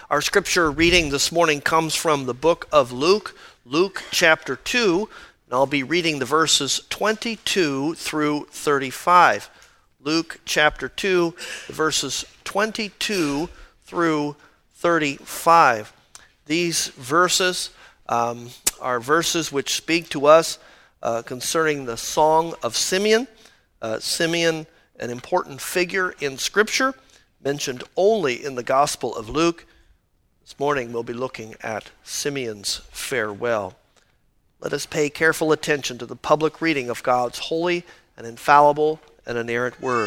Our scripture reading this morning comes from the book of Luke, Luke chapter 2, and I'll be reading the verses 22 through 35. Luke chapter 2, the verses 22 through 35. These verses are verses which speak to us concerning the Song of Simeon. Simeon, an important figure in Scripture, mentioned only in the Gospel of Luke. This morning we'll be looking at Simeon's farewell. Let us pay careful attention to the public reading of God's holy and infallible and inerrant word.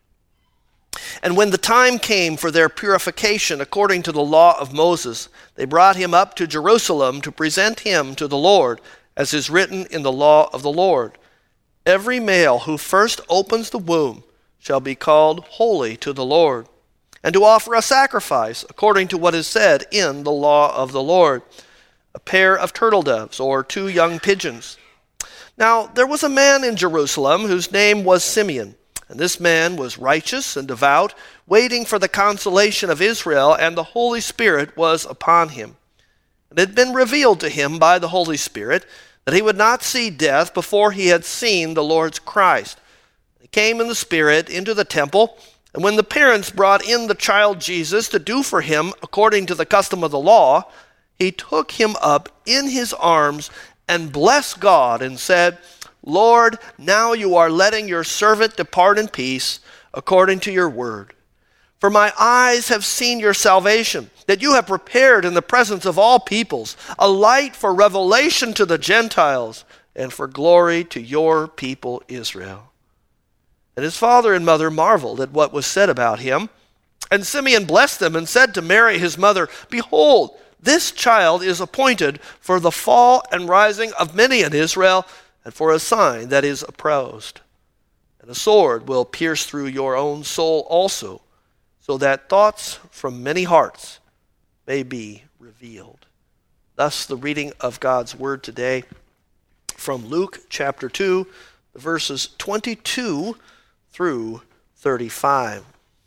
And when the time came for their purification according to the law of Moses, they brought him up to Jerusalem to present him to the Lord, as is written in the law of the Lord. Every male who first opens the womb shall be called holy to the Lord, and to offer a sacrifice according to what is said in the law of the Lord, a pair of turtle doves or 2 young pigeons. Now there was a man in Jerusalem whose name was Simeon, and this man was righteous and devout, waiting for the consolation of Israel, and the Holy Spirit was upon him. It had been revealed to him by the Holy Spirit that he would not see death before he had seen the Lord's Christ. He came in the Spirit into the temple, and when the parents brought in the child Jesus to do for him according to the custom of the law, he took him up in his arms and blessed God and said, Lord, now you are letting your servant depart in peace according to your word. For my eyes have seen your salvation, that you have prepared in the presence of all peoples, a light for revelation to the Gentiles and for glory to your people Israel. And his father and mother marveled at what was said about him. And Simeon blessed them and said to Mary his mother, Behold, this child is appointed for the fall and rising of many in Israel, and for a sign that is opposed. And a sword will pierce through your own soul also, so that thoughts from many hearts may be revealed. Thus the reading of God's word today from Luke chapter 2, verses 22 through 35.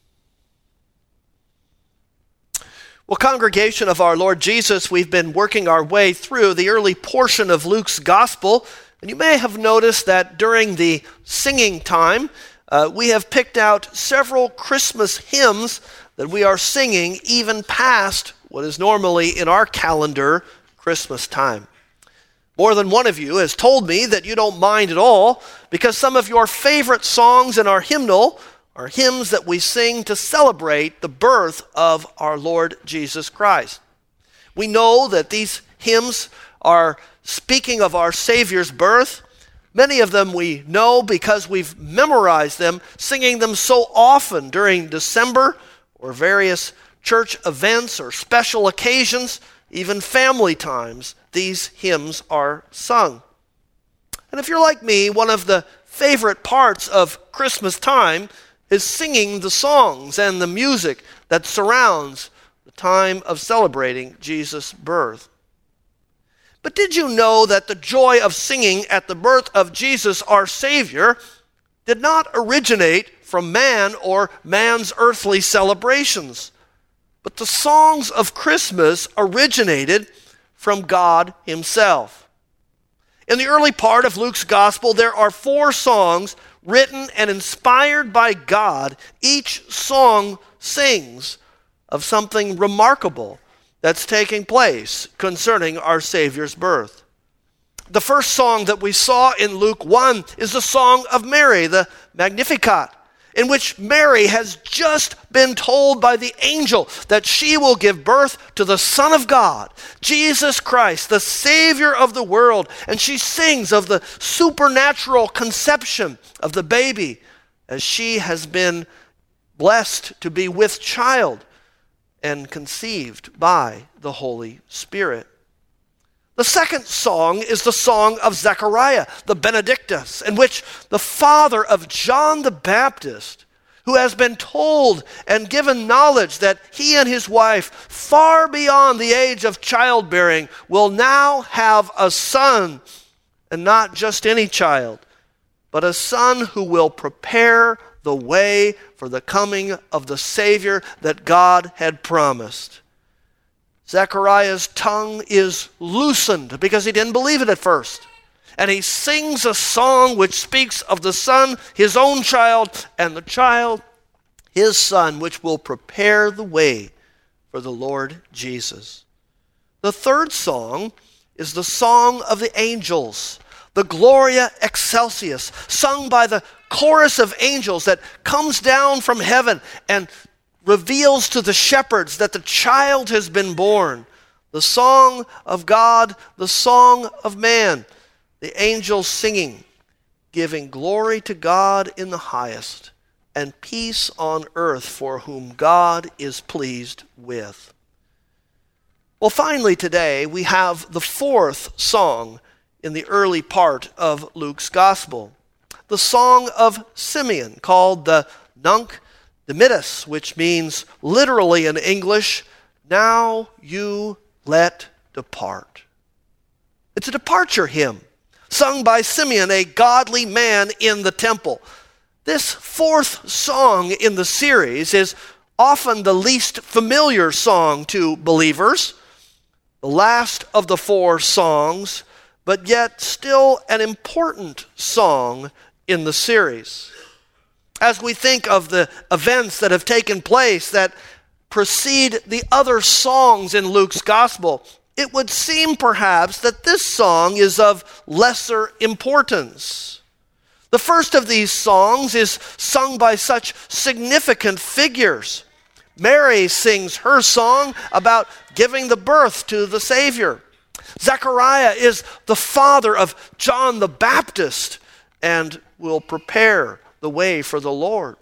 Well, congregation of our Lord Jesus, we've been working our way through the early portion of Luke's gospel, and you may have noticed that during the singing time, we have picked out several Christmas hymns that we are singing even past what is normally in our calendar Christmas time. More than one of you has told me that you don't mind at all because some of your favorite songs in our hymnal are hymns that we sing to celebrate the birth of our Lord Jesus Christ. We know that these hymns are speaking of our Savior's birth. Many of them we know because we've memorized them, singing them so often during December or various church events or special occasions, even family times. These hymns are sung. And if you're like me, one of the favorite parts of Christmas time is singing the songs and the music that surrounds the time of celebrating Jesus' birth. But did you know that the joy of singing at the birth of Jesus, our Savior, did not originate from man or man's earthly celebrations, but the songs of Christmas originated from God himself? In the early part of Luke's gospel, there are 4 songs written and inspired by God. Each song sings of something remarkable that's taking place concerning our Savior's birth. The first song that we saw in Luke 1 is the song of Mary, the Magnificat, in which Mary has just been told by the angel that she will give birth to the Son of God, Jesus Christ, the Savior of the world. And she sings of the supernatural conception of the baby as she has been blessed to be with child and conceived by the Holy Spirit. The second song is the song of Zechariah, the Benedictus, in which the father of John the Baptist, who has been told and given knowledge that he and his wife, far beyond the age of childbearing, will now have a son, and not just any child, but a son who will prepare the way for the coming of the Savior that God had promised. Zechariah's tongue is loosened because he didn't believe it at first. And he sings a song which speaks of the Son, his own child, and the child, his Son, which will prepare the way for the Lord Jesus. The third song is the song of the angels, the Gloria Excelsis, sung by the chorus of angels that comes down from heaven and reveals to the shepherds that the child has been born. The song of God, the song of man. The angels singing, giving glory to God in the highest, and peace on earth for whom God is pleased with. Well, finally today we have the fourth song in the early part of Luke's Gospel. The song of Simeon, called the Nunc Dimittis, which means literally in English, "Now you let depart." It's a departure hymn, sung by Simeon, a godly man in the temple. This fourth song in the series is often the least familiar song to believers, the last of the four songs, but yet still an important song in the series. As we think of the events that have taken place that precede the other songs in Luke's Gospel, it would seem perhaps that this song is of lesser importance. The first of these songs is sung by such significant figures. Mary sings her song about giving the birth to the Savior. Zechariah is the father of John the Baptist and will prepare the way for the Lord.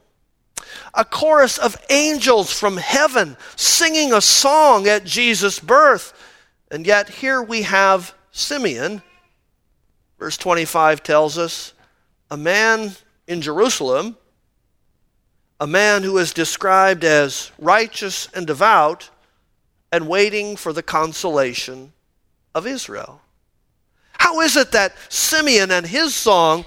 A chorus of angels from heaven singing a song at Jesus' birth. And yet here we have Simeon. Verse 25 tells us, a man in Jerusalem, a man who is described as righteous and devout and waiting for the consolation of Israel. How is it that Simeon and his song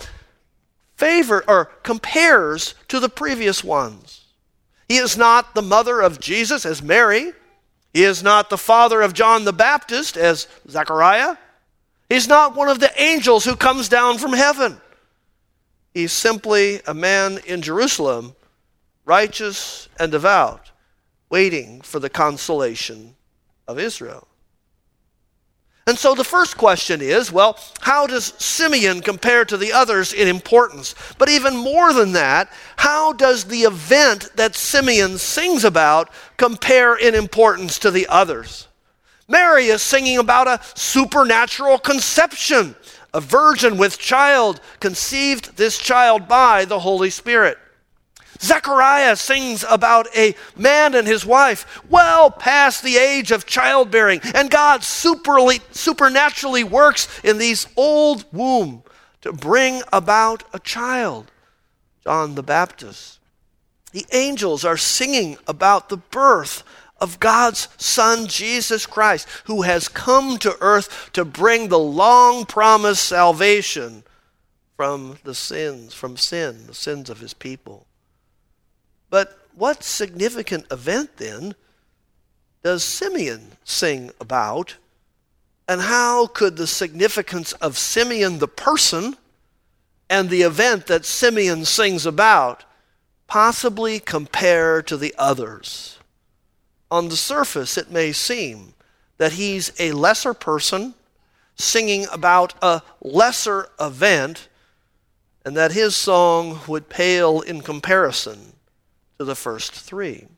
compares to the previous ones? He is not the mother of Jesus as Mary. He is not the father of John the Baptist as Zechariah. He's not one of the angels who comes down from heaven. He's simply a man in Jerusalem, righteous and devout, waiting for the consolation of Israel. And so the first question is, well, how does Simeon compare to the others in importance? But even more than that, how does the event that Simeon sings about compare in importance to the others? Mary is singing about a supernatural conception, a virgin with child, conceived this child by the Holy Spirit. Zechariah sings about a man and his wife well past the age of childbearing, and God supernaturally works in these old womb to bring about a child, John the Baptist. The angels are singing about the birth of God's Son, Jesus Christ, who has come to earth to bring the long-promised salvation from the sins of his people. But what significant event, then, does Simeon sing about? And how could the significance of Simeon the person and the event that Simeon sings about possibly compare to the others? On the surface, it may seem that he's a lesser person singing about a lesser event, and that his song would pale in comparison to the first three.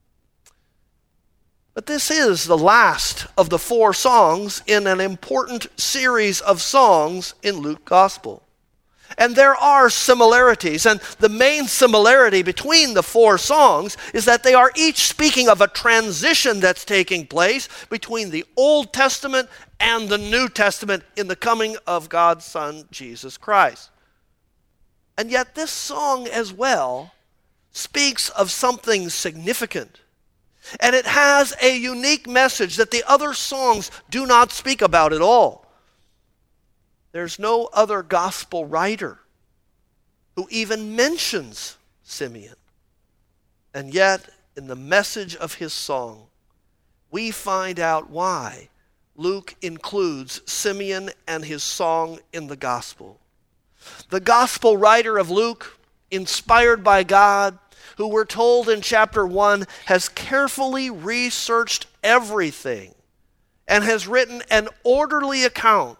But this is the last of the four songs in an important series of songs in Luke's Gospel. And there are similarities, and the main similarity between the four songs is that they are each speaking of a transition that's taking place between the Old Testament and the New Testament in the coming of God's Son, Jesus Christ. And yet this song as well speaks of something significant. And it has a unique message that the other songs do not speak about at all. There's no other gospel writer who even mentions Simeon. And yet, in the message of his song, we find out why Luke includes Simeon and his song in the gospel. The gospel writer of Luke, inspired by God, who we're told in chapter 1 has carefully researched everything and has written an orderly account,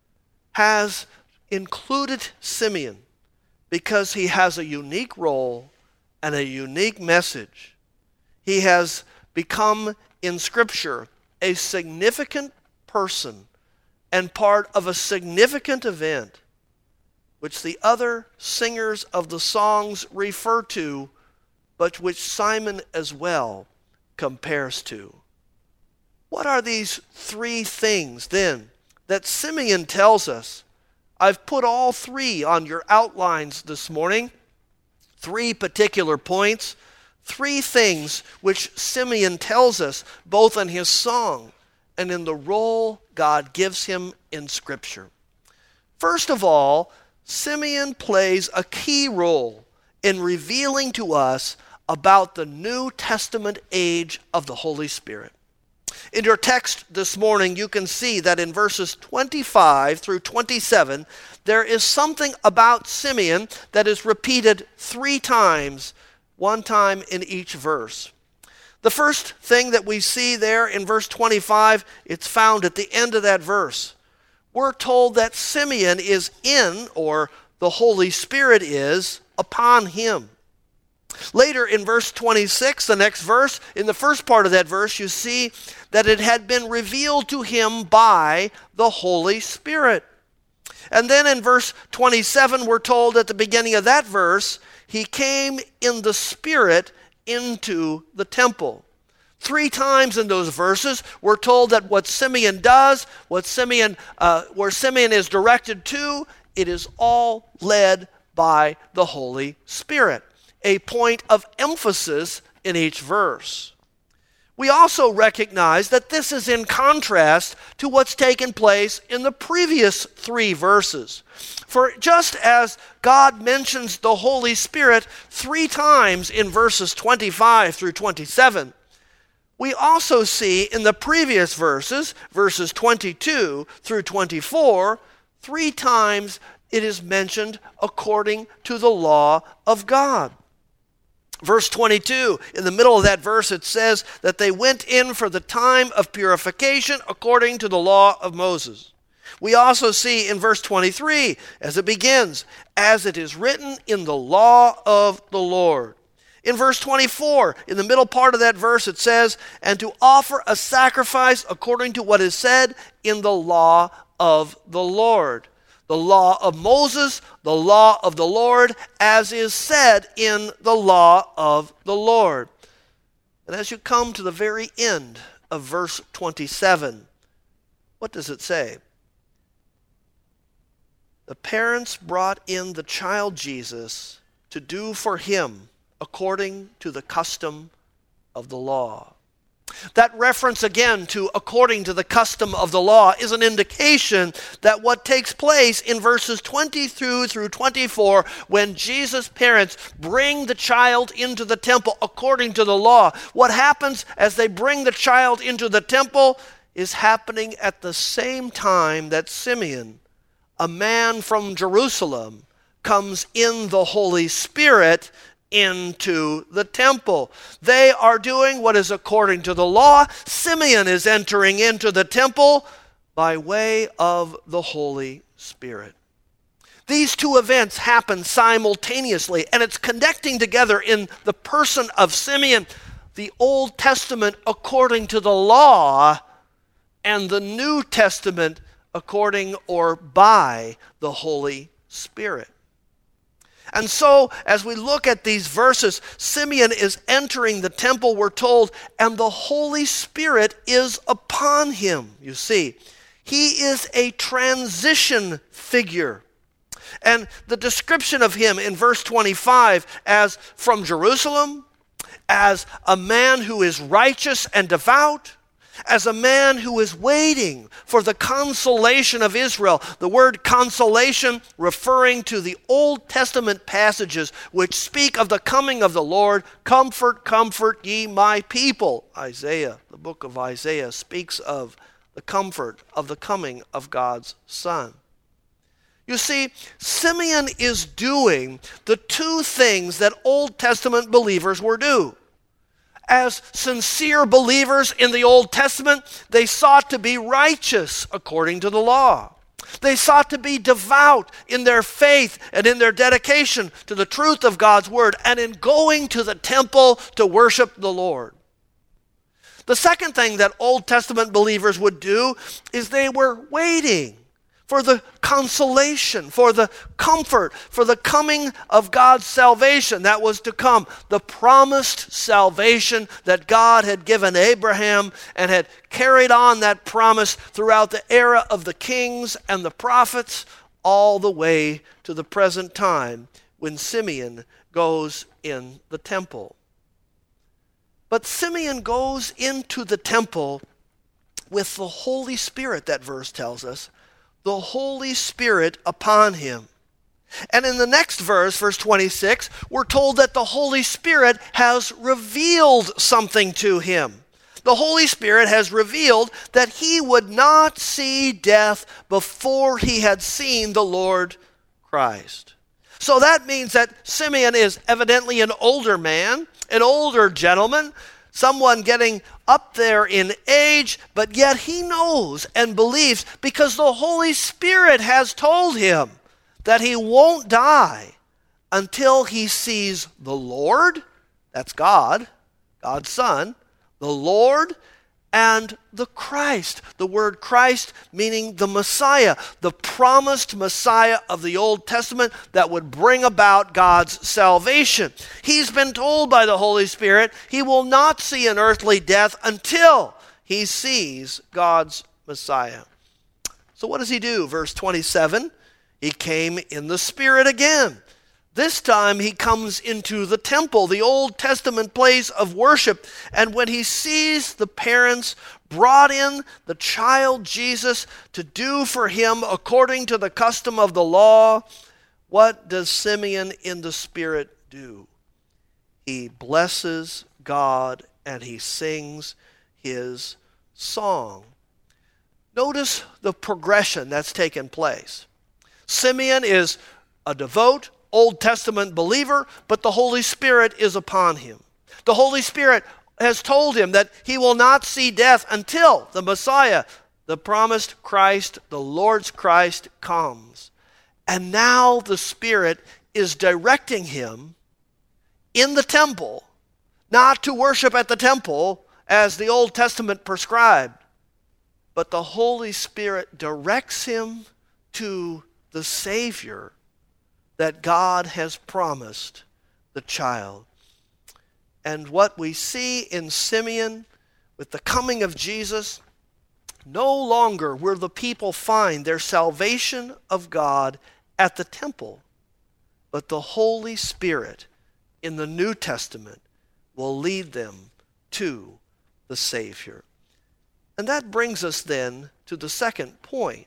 has included Simeon because he has a unique role and a unique message. He has become in Scripture a significant person and part of a significant event which the other singers of the songs refer to, but which Simon as well compares to. What are these three things then that Simeon tells us? I've put all three on your outlines this morning. Three particular points. Three things which Simeon tells us both in his song and in the role God gives him in Scripture. First of all, Simeon plays a key role in revealing to us about the New Testament age of the Holy Spirit. In your text this morning, you can see that in verses 25 through 27, there is something about Simeon that is repeated three times, one time in each verse. The first thing that we see there in verse 25, it's found at the end of that verse. We're told that Simeon is in, or the Holy Spirit is, upon him. Later in verse 26, the next verse, in the first part of that verse, you see that it had been revealed to him by the Holy Spirit. And then in verse 27, we're told at the beginning of that verse, he came in the Spirit into the temple. Three times in those verses, we're told that what Simeon does, where Simeon is directed to, it is all led by the Holy Spirit. A point of emphasis in each verse. We also recognize that this is in contrast to what's taken place in the previous three verses. For just as God mentions the Holy Spirit three times in verses 25 through 27, we also see in the previous verses, verses 22 through 24, three times it is mentioned according to the law of God. Verse 22, in the middle of that verse, it says that they went in for the time of purification according to the law of Moses. We also see in verse 23, as it begins, as it is written in the law of the Lord. In verse 24, in the middle part of that verse, it says, and to offer a sacrifice according to what is said in the law of the Lord. The law of Moses, the law of the Lord, as is said in the law of the Lord. And as you come to the very end of verse 27, what does it say? The parents brought in the child Jesus to do for him according to the custom of the law. That reference again to according to the custom of the law is an indication that what takes place in verses 22 through 24 when Jesus' parents bring the child into the temple according to the law, what happens as they bring the child into the temple is happening at the same time that Simeon, a man from Jerusalem, comes in the Holy Spirit into the temple. They are doing what is according to the law. Simeon is entering into the temple by way of the Holy Spirit. These two events happen simultaneously, and it's connecting together in the person of Simeon, the Old Testament according to the law, and the New Testament according or by the Holy Spirit. And so, as we look at these verses, Simeon is entering the temple, we're told, and the Holy Spirit is upon him. You see, he is a transition figure. And the description of him in verse 25 as from Jerusalem, as a man who is righteous and devout, as a man who is waiting for the consolation of Israel. The word consolation referring to the Old Testament passages which speak of the coming of the Lord. Comfort, comfort ye my people. Isaiah, the book of Isaiah, speaks of the comfort of the coming of God's Son. You see, Simeon is doing the two things that Old Testament believers were doing. As sincere believers in the Old Testament, they sought to be righteous according to the law. They sought to be devout in their faith and in their dedication to the truth of God's word and in going to the temple to worship the Lord. The second thing that Old Testament believers would do is they were waiting for the consolation, for the comfort, for the coming of God's salvation that was to come. The promised salvation that God had given Abraham and had carried on that promise throughout the era of the kings and the prophets all the way to the present time when Simeon goes in the temple. But Simeon goes into the temple with the Holy Spirit, that verse tells us, the Holy Spirit upon him. And in the next verse, verse 26, we're told that the Holy Spirit has revealed something to him. The Holy Spirit has revealed that he would not see death before he had seen the Lord Christ. So that means that Simeon is evidently an older man, an older gentleman, someone getting up there in age, but yet he knows and believes because the Holy Spirit has told him that he won't die until he sees the Lord, that's God, God's Son, the Lord, and the Christ. The word Christ meaning the Messiah, the promised Messiah of the Old Testament that would bring about God's salvation. He's been told by the Holy Spirit he will not see an earthly death until he sees God's Messiah. So what does he do? Verse 27, he came in the Spirit again. This time he comes into the temple, the Old Testament place of worship, and when he sees the parents brought in the child Jesus to do for him according to the custom of the law, what does Simeon in the Spirit do? He blesses God and he sings his song. Notice the progression that's taken place. Simeon is a devout Old Testament believer, but the Holy Spirit is upon him. The Holy Spirit has told him that he will not see death until the Messiah, the promised Christ, the Lord's Christ, comes. And now the Spirit is directing him in the temple, not to worship at the temple as the Old Testament prescribed, but the Holy Spirit directs him to the Savior that God has promised the child. And what we see in Simeon with the coming of Jesus, no longer will the people find their salvation of God at the temple, but the Holy Spirit in the New Testament will lead them to the Savior. And that brings us then to the second point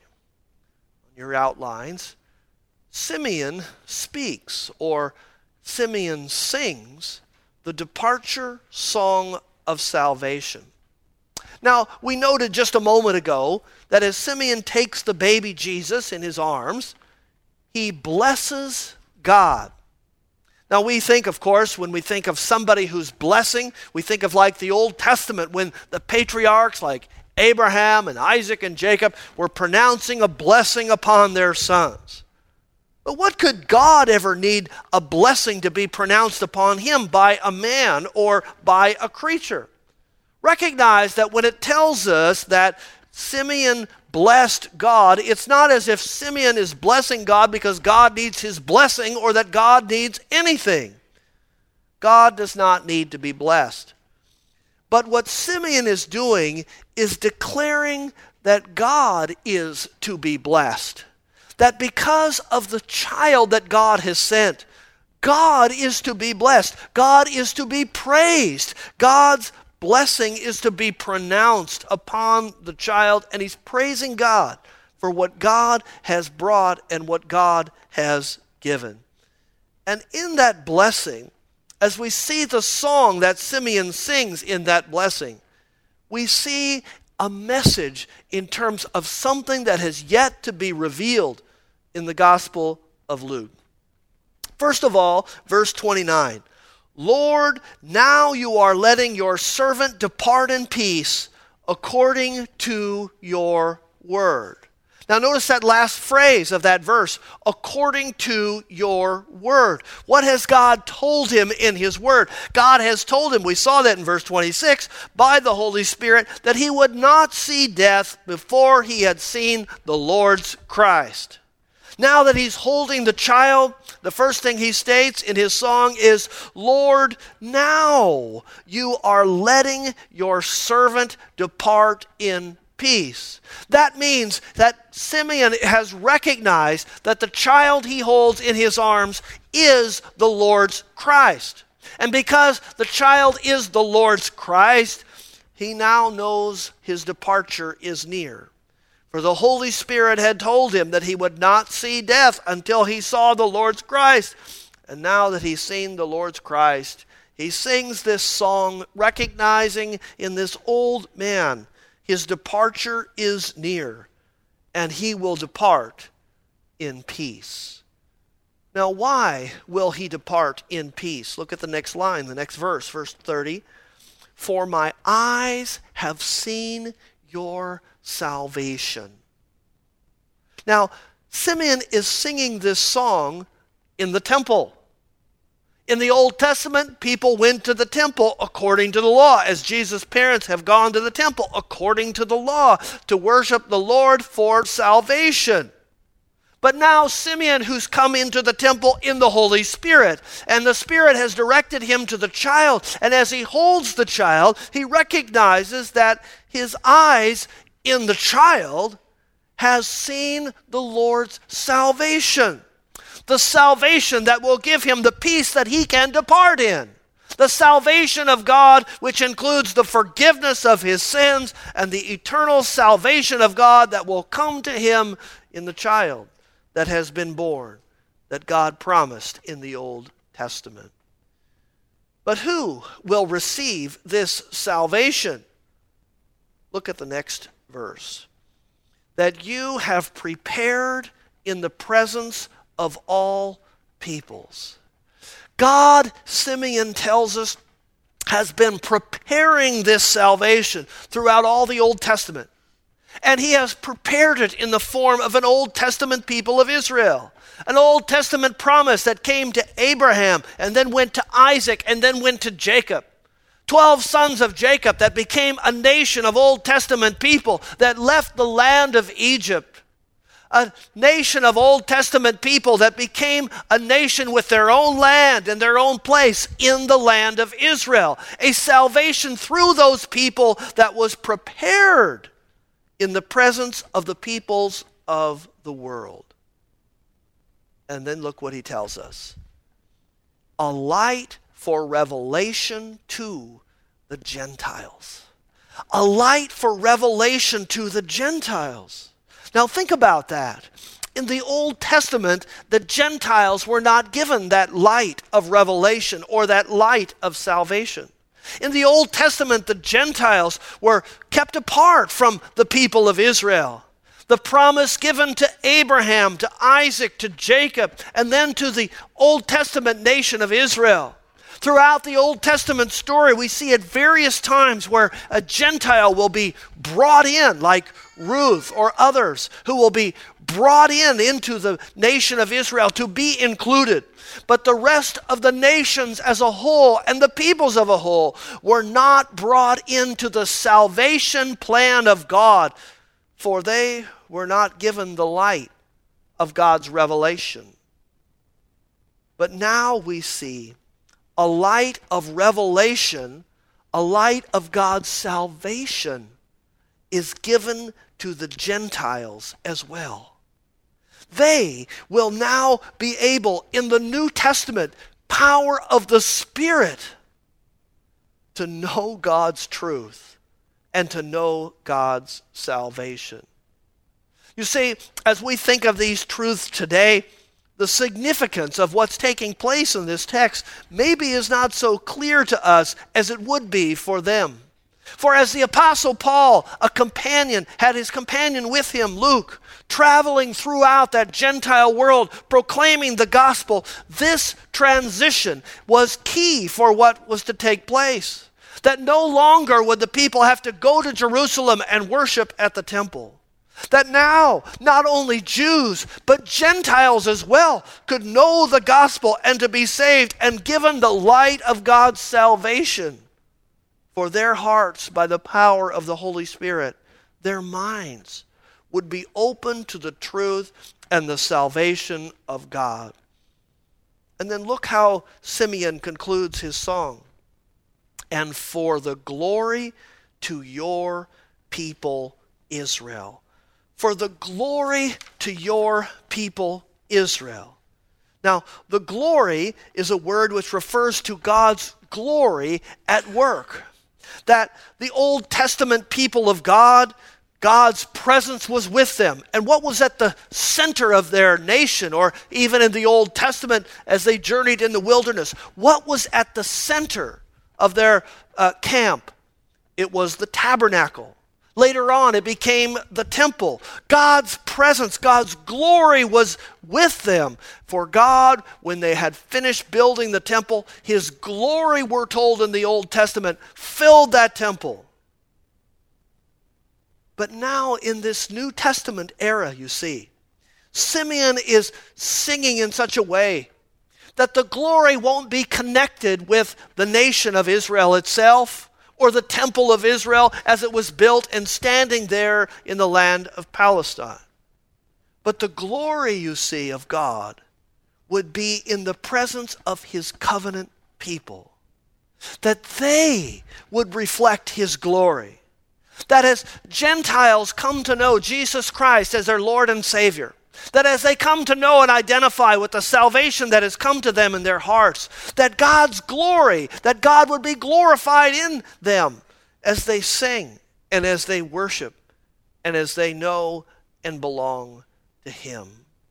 on your outlines. Simeon speaks, or Simeon sings, the departure song of salvation. Now, we noted just a moment ago that as Simeon takes the baby Jesus in his arms, he blesses God. Now, we think, of course, when we think of somebody who's blessing, we think of like the Old Testament when the patriarchs like Abraham and Isaac and Jacob were pronouncing a blessing upon their sons. But what could God ever need a blessing to be pronounced upon him by a man or by a creature? Recognize that when it tells us that Simeon blessed God, it's not as if Simeon is blessing God because God needs his blessing or that God needs anything. God does not need to be blessed. But what Simeon is doing is declaring that God is to be blessed. That because of the child that God has sent, God is to be blessed. God is to be praised. God's blessing is to be pronounced upon the child, and he's praising God for what God has brought and what God has given. And in that blessing, as we see the song that Simeon sings in that blessing, we see a message in terms of something that has yet to be revealed in the Gospel of Luke. First of all, verse 29, Lord, now you are letting your servant depart in peace according to your word. Now notice that last phrase of that verse, according to your word. What has God told him in his word? God has told him, we saw that in verse 26, by the Holy Spirit, that he would not see death before he had seen the Lord's Christ. Now that he's holding the child, the first thing he states in his song is, Lord, now you are letting your servant depart in peace. That means that Simeon has recognized that the child he holds in his arms is the Lord's Christ. And because the child is the Lord's Christ, he now knows his departure is near. For the Holy Spirit had told him that he would not see death until he saw the Lord's Christ. And now that he's seen the Lord's Christ, he sings this song recognizing in this old man his departure is near, and he will depart in peace. Now, why will he depart in peace? Look at the next line, the next verse, verse 30. For my eyes have seen your salvation. Now, Simeon is singing this song in the temple. In the Old Testament, people went to the temple according to the law, as Jesus' parents have gone to the temple according to the law to worship the Lord for salvation. But now Simeon, who's come into the temple in the Holy Spirit, and the Spirit has directed him to the child, and as he holds the child, he recognizes that his eyes in the child has seen the Lord's salvation. The salvation that will give him the peace that he can depart in. The salvation of God, which includes the forgiveness of his sins and the eternal salvation of God that will come to him in the child that has been born, that God promised in the Old Testament. But who will receive this salvation? Look at the next verse. That you have prepared in the presence of all peoples. God, Simeon tells us, has been preparing this salvation throughout all the Old Testament. And he has prepared it in the form of an Old Testament people of Israel. An Old Testament promise that came to Abraham and then went to Isaac and then went to Jacob. 12 sons of Jacob that became a nation of Old Testament people that left the land of Egypt. A nation of Old Testament people that became a nation with their own land and their own place in the land of Israel. A salvation through those people that was prepared in the presence of the peoples of the world. And then look what he tells us. A light for revelation to the Gentiles. A light for revelation to the Gentiles. Now think about that. In the Old Testament, the Gentiles were not given that light of revelation or that light of salvation. In the Old Testament, the Gentiles were kept apart from the people of Israel. The promise given to Abraham, to Isaac, to Jacob, and then to the Old Testament nation of Israel. Throughout the Old Testament story, we see at various times where a Gentile will be brought in, like Ruth or others, who will be brought into the nation of Israel to be included. But the rest of the nations as a whole and the peoples of a whole were not brought into the salvation plan of God, for they were not given the light of God's revelation. But now we see a light of revelation, a light of God's salvation is given to the Gentiles as well. They will now be able, in the New Testament, power of the Spirit, to know God's truth and to know God's salvation. You see, as we think of these truths today, the significance of what's taking place in this text maybe is not so clear to us as it would be for them. For as the Apostle Paul, had his companion with him, Luke, traveling throughout that Gentile world, proclaiming the gospel, this transition was key for what was to take place. That no longer would the people have to go to Jerusalem and worship at the temple. That now, not only Jews, but Gentiles as well could know the gospel and to be saved and given the light of God's salvation. For their hearts, by the power of the Holy Spirit, their minds would be open to the truth and the salvation of God. And then look how Simeon concludes his song. And for the glory to your people Israel. For the glory to your people Israel. Now, the glory is a word which refers to God's glory at work. That the Old Testament people of God, God's presence was with them. And what was at the center of their nation, or even in the Old Testament as they journeyed in the wilderness, what was at the center of their camp? It was the tabernacle. Later on, it became the temple. God's presence, God's glory was with them. For God, when they had finished building the temple, his glory, we're told in the Old Testament, filled that temple. But now in this New Testament era, you see, Simeon is singing in such a way that the glory won't be connected with the nation of Israel itself, or the temple of Israel as it was built and standing there in the land of Palestine. But the glory, you see, of God would be in the presence of his covenant people. That they would reflect his glory. That as Gentiles come to know Jesus Christ as their Lord and Savior, that as they come to know and identify with the salvation that has come to them in their hearts, that God's glory, that God would be glorified in them as they sing and as they worship and as they know and belong to him.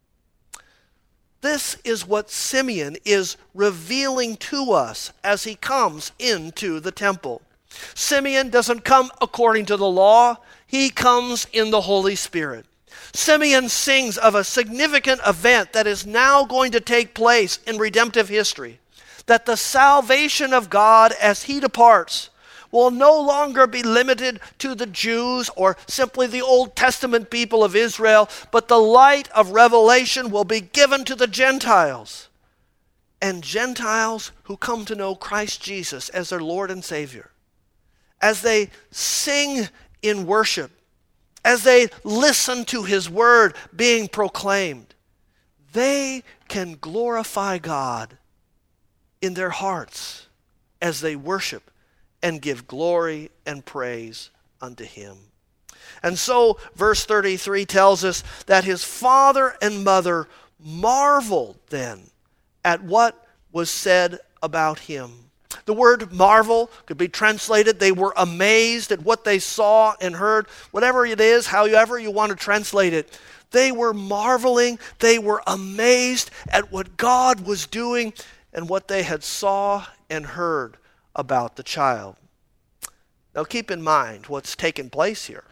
This is what Simeon is revealing to us as he comes into the temple. Simeon doesn't come according to the law, he comes in the Holy Spirit. Simeon sings of a significant event that is now going to take place in redemptive history. That the salvation of God as he departs will no longer be limited to the Jews or simply the Old Testament people of Israel, but the light of revelation will be given to the Gentiles. And Gentiles who come to know Christ Jesus as their Lord and Savior. As they sing in worship, as they listen to his word being proclaimed, they can glorify God in their hearts as they worship and give glory and praise unto him. And so, verse 33 tells us that his father and mother marveled then at what was said about him. The word marvel could be translated, they were amazed at what they saw and heard. Whatever it is, however you want to translate it, they were marveling, they were amazed at what God was doing and what they had saw and heard about the child. Now keep in mind what's taken place here.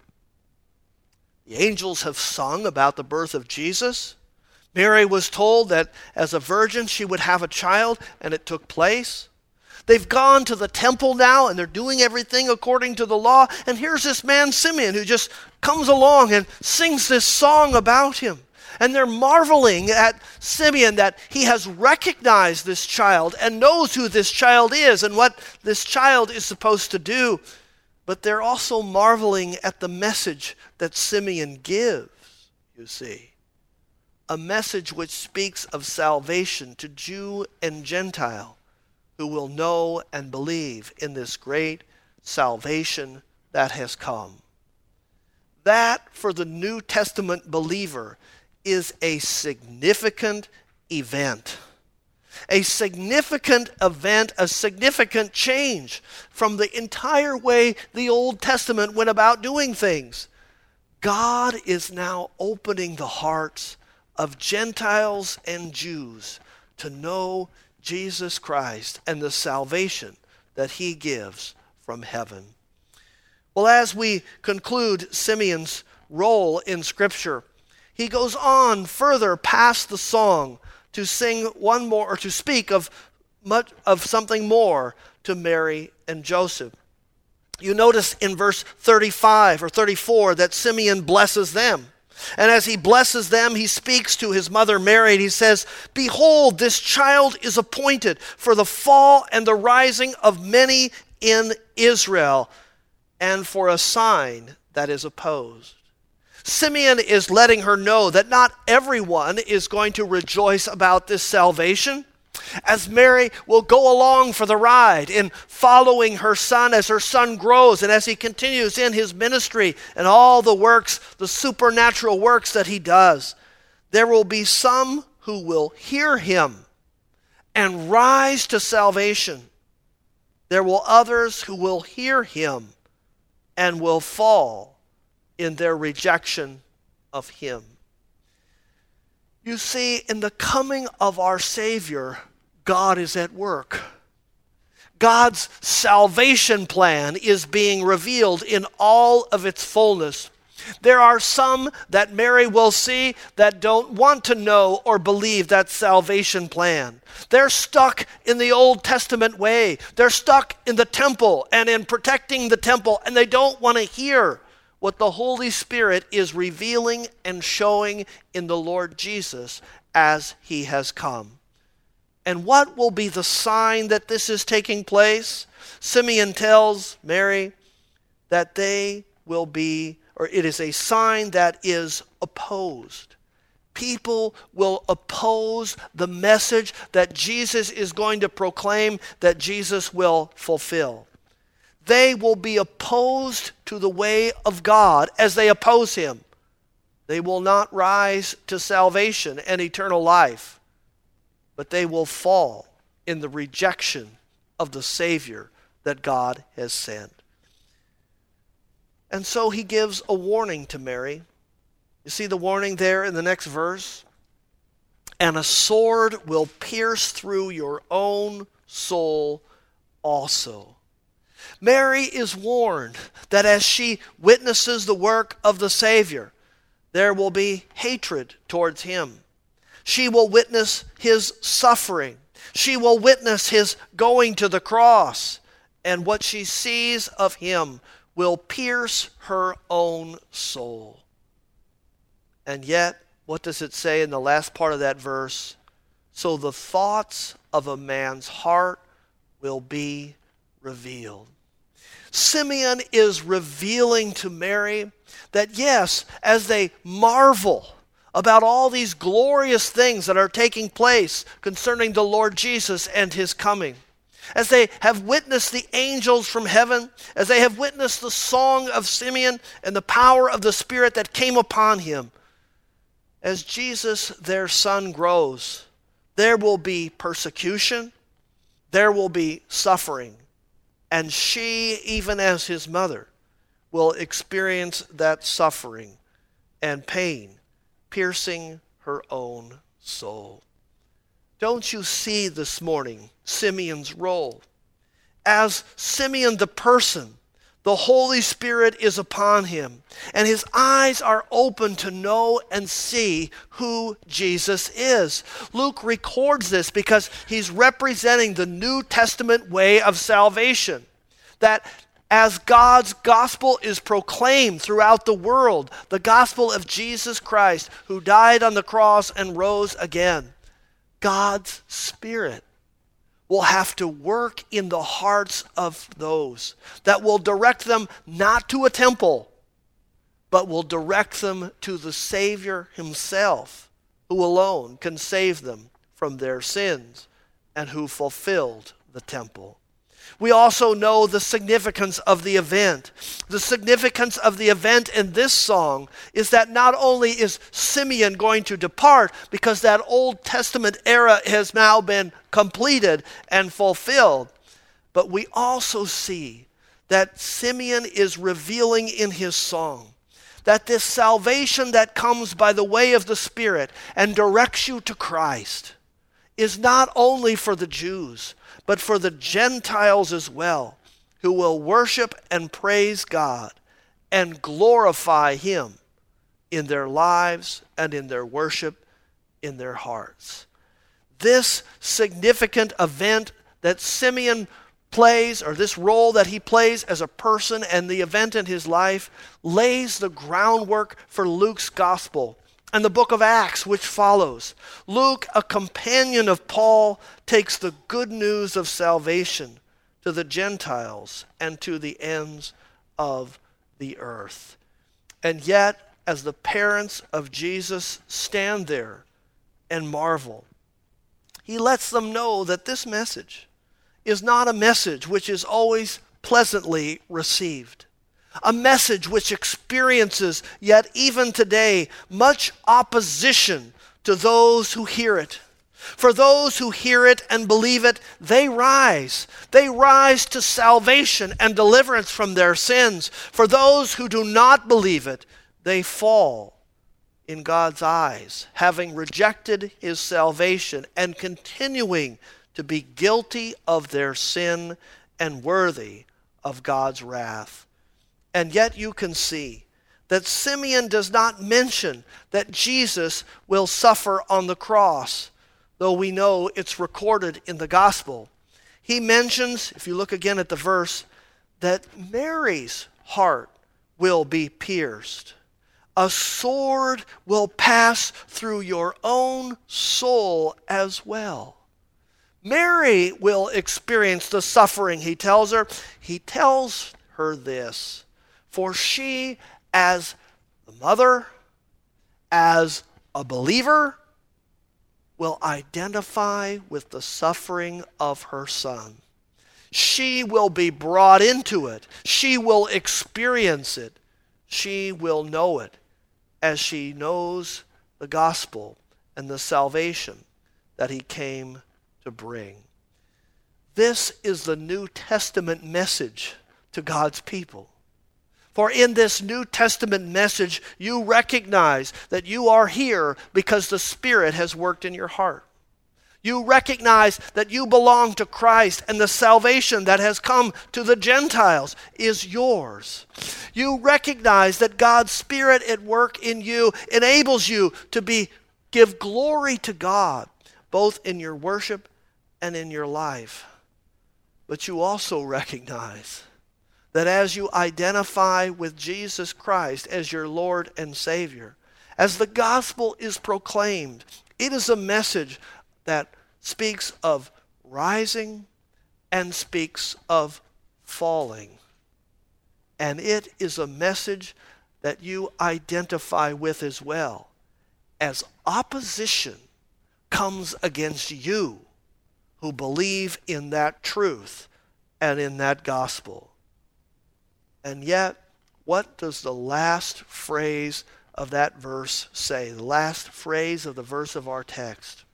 The angels have sung about the birth of Jesus. Mary was told that as a virgin she would have a child, and it took place. They've gone to the temple now, and they're doing everything according to the law. And here's this man, Simeon, who just comes along and sings this song about him. And they're marveling at Simeon that he has recognized this child and knows who this child is and what this child is supposed to do. But they're also marveling at the message that Simeon gives, you see. A message which speaks of salvation to Jew and Gentile, who will know and believe in this great salvation that has come. That, for the New Testament believer, is a significant event. A significant event, a significant change from the entire way the Old Testament went about doing things. God is now opening the hearts of Gentiles and Jews to know Jesus Christ and the salvation that he gives from heaven. Well, as we conclude Simeon's role in Scripture, he goes on further past the song to sing one more, or to speak of something more to Mary and Joseph. You notice in verse 35 or 34 that Simeon blesses them. And as he blesses them, he speaks to his mother Mary, and he says, "Behold, this child is appointed for the fall and the rising of many in Israel, and for a sign that is opposed." Simeon is letting her know that not everyone is going to rejoice about this salvation, as Mary will go along for the ride in following her son as her son grows and as he continues in his ministry and all the works, the supernatural works that he does. There will be some who will hear him and rise to salvation. There will others who will hear him and will fall in their rejection of him. You see, in the coming of our Savior, God is at work. God's salvation plan is being revealed in all of its fullness. There are some that Mary will see that don't want to know or believe that salvation plan. They're stuck in the Old Testament way. They're stuck in the temple and in protecting the temple, and they don't want to hear what the Holy Spirit is revealing and showing in the Lord Jesus as he has come. And what will be the sign that this is taking place? Simeon tells Mary that they will be, or it is a sign that is opposed. People will oppose the message that Jesus is going to proclaim, that Jesus will fulfill. They will be opposed to the way of God as they oppose him. They will not rise to salvation and eternal life, but they will fall in the rejection of the Savior that God has sent. And so he gives a warning to Mary. You see the warning there in the next verse? "And a sword will pierce through your own soul also." Mary is warned that as she witnesses the work of the Savior, there will be hatred towards him. She will witness his suffering. She will witness his going to the cross. And what she sees of him will pierce her own soul. And yet, what does it say in the last part of that verse? "So the thoughts of a man's heart will be revealed." Simeon is revealing to Mary that yes, as they marvel about all these glorious things that are taking place concerning the Lord Jesus and his coming, as they have witnessed the angels from heaven, as they have witnessed the song of Simeon and the power of the Spirit that came upon him, as Jesus, their son, grows, there will be persecution, there will be suffering, and she, even as his mother, will experience that suffering and pain, piercing her own soul. Don't you see this morning Simeon's role? As Simeon the person, the Holy Spirit is upon him, and his eyes are open to know and see who Jesus is. Luke records this because he's representing the New Testament way of salvation. That as God's gospel is proclaimed throughout the world, the gospel of Jesus Christ, who died on the cross and rose again, God's Spirit will have to work in the hearts of those that will direct them not to a temple, but will direct them to the Savior himself, who alone can save them from their sins and who fulfilled the temple. We also know the significance of the event. The significance of the event in this song is that not only is Simeon going to depart because that Old Testament era has now been completed and fulfilled, but we also see that Simeon is revealing in his song that this salvation that comes by the way of the Spirit and directs you to Christ is not only for the Jews, but for the Gentiles as well, who will worship and praise God and glorify Him in their lives and in their worship in their hearts. This significant event that Simeon plays, or this role that he plays as a person and the event in his life, lays the groundwork for Luke's gospel and the book of Acts, which follows. Luke, a companion of Paul, takes the good news of salvation to the Gentiles and to the ends of the earth. And yet, as the parents of Jesus stand there and marvel, he lets them know that this message is not a message which is always pleasantly received. A message which experiences, yet even today, much opposition to those who hear it. For those who hear it and believe it, they rise. They rise to salvation and deliverance from their sins. For those who do not believe it, they fall in God's eyes, having rejected His salvation and continuing to be guilty of their sin and worthy of God's wrath. And yet you can see that Simeon does not mention that Jesus will suffer on the cross, though we know it's recorded in the gospel. He mentions, if you look again at the verse, that Mary's heart will be pierced. A sword will pass through your own soul as well. Mary will experience the suffering, he tells her. He tells her this, for she, as the mother, as a believer, will identify with the suffering of her son. She will be brought into it. She will experience it. She will know it as she knows the gospel and the salvation that he came to bring. This is the New Testament message to God's people. For in this New Testament message, you recognize that you are here because the Spirit has worked in your heart. You recognize that you belong to Christ and the salvation that has come to the Gentiles is yours. You recognize that God's Spirit at work in you enables you to give glory to God, both in your worship and in your life. But you also recognize that as you identify with Jesus Christ as your Lord and Savior, as the gospel is proclaimed, it is a message that speaks of rising and speaks of falling. And it is a message that you identify with as well, as opposition comes against you who believe in that truth and in that gospel. And yet, what does the last phrase of that verse say? The last phrase of the verse of our text.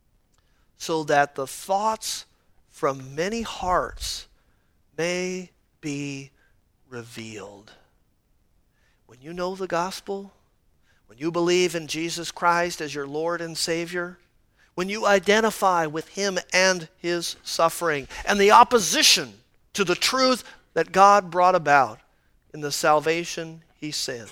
So that the thoughts from many hearts may be revealed. When you know the gospel, when you believe in Jesus Christ as your Lord and Savior, when you identify with Him and His suffering and the opposition to the truth that God brought about in the salvation He sent,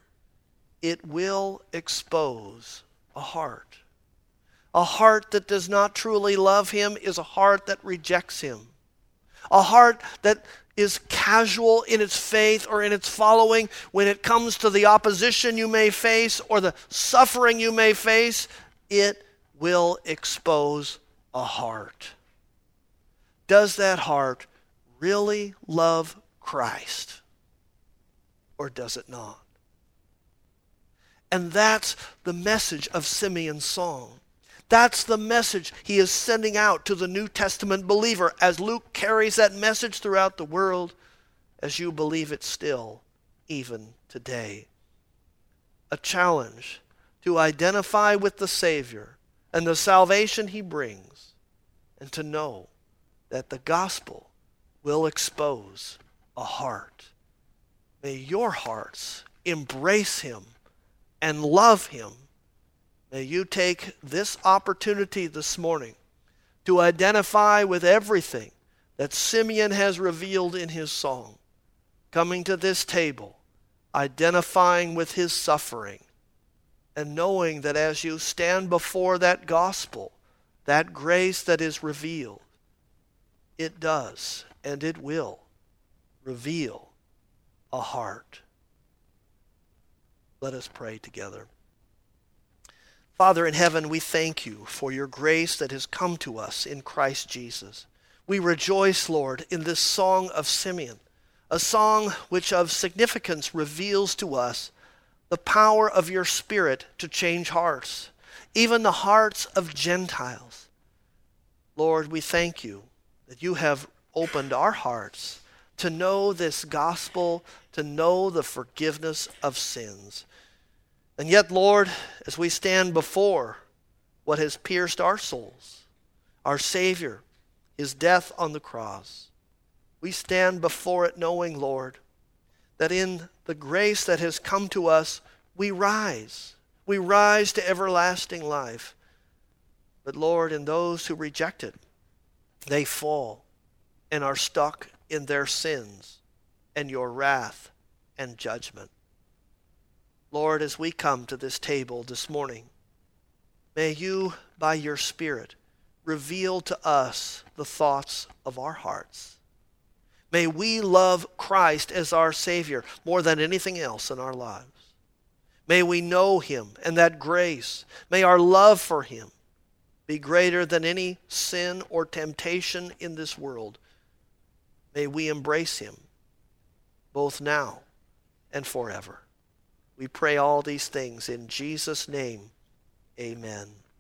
it will expose a heart. A heart that does not truly love Him is a heart that rejects Him. A heart that is casual in its faith or in its following when it comes to the opposition you may face or the suffering you may face, it will expose a heart. Does that heart really love Christ? Or does it not? And that's the message of Simeon's song. That's the message he is sending out to the New Testament believer as Luke carries that message throughout the world, as you believe it still, even today. A challenge to identify with the Savior and the salvation he brings, and to know that the gospel will expose a heart. May your hearts embrace him and love him. May you take this opportunity this morning to identify with everything that Simeon has revealed in his song, coming to this table, identifying with his suffering, and knowing that as you stand before that gospel, that grace that is revealed, it does and it will reveal a heart. Let us pray together. Father in heaven, we thank you for your grace that has come to us in Christ Jesus. We rejoice, Lord, in this song of Simeon, a song which of significance reveals to us the power of your Spirit to change hearts, even the hearts of Gentiles. Lord, we thank you that you have opened our hearts to know this gospel, to know the forgiveness of sins. And yet, Lord, as we stand before what has pierced our souls, our Savior, his death on the cross, we stand before it knowing, Lord, that in the grace that has come to us, we rise. We rise to everlasting life. But Lord, in those who reject it, they fall and are stuck in their sins and your wrath and judgment. Lord, as we come to this table this morning, may you, by your Spirit, reveal to us the thoughts of our hearts. May we love Christ as our Savior more than anything else in our lives. May we know him and that grace. May our love for him be greater than any sin or temptation in this world. May we embrace him both now and forever. We pray all these things in Jesus' name. Amen.